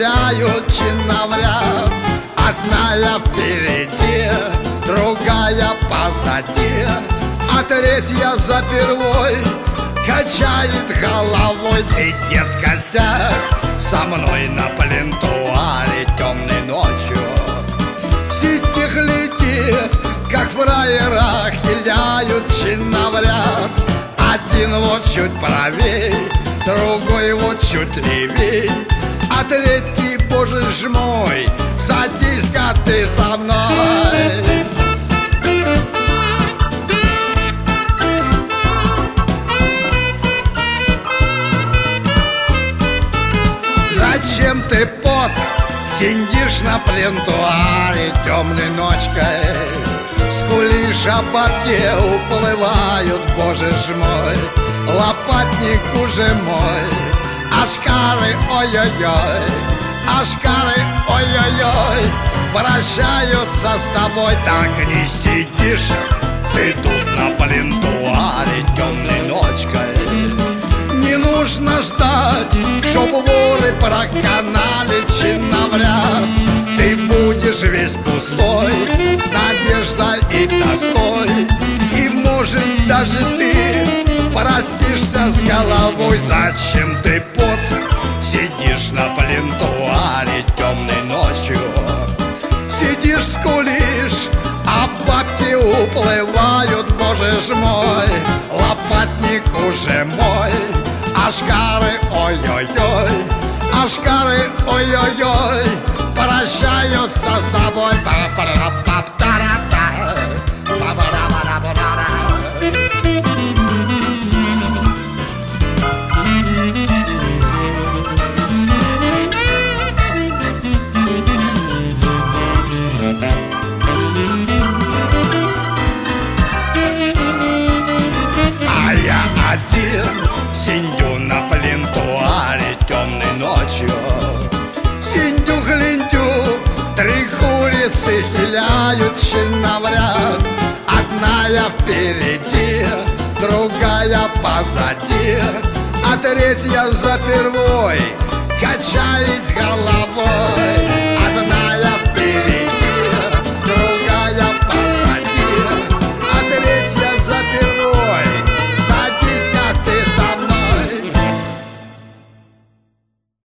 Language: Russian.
хиляют чиновряд. Одна впереди, другая позади, а третья за первой качает головой. Ты, детка, сядь со мной на плинтуаре темной ночью. Сиди, гляди, как фраера хиляют чиновряд. Один вот чуть правей, другой вот чуть левей, а третий, боже ж мой, садись-ка ты со мной. Зачем ты, поц, сидишь на плинтуаре темной ночкой? Скулишь, а бабки уплывают, боже ж мой. Лопатник уже мой, ашкары, ой-ой-ой, ашкары, ой-ой-ой, прощаются с тобой. Так не сидишь ты тут на плинтуаре темной ночкой. Не нужно ждать, чтоб воры проканали чиновряд. Ты будешь весь пустой, с надеждой и тоской, и, может, даже ты простишься с головой. Зачем ты, поц, сидишь на плинтуаре темной ночью? Сидишь, скулишь, а бабки уплывают, боже ж мой. Лопатник уже мой, ашкары, ой-ой-ой, ашкары, ой-ой-ой, прощаются с тобой. А я один сидю на плинтуаре темной ночью. Синдю-глиндю, три курицы хиляют чиновряд. Одна впереди, другая позади, а третья за первой качает головой.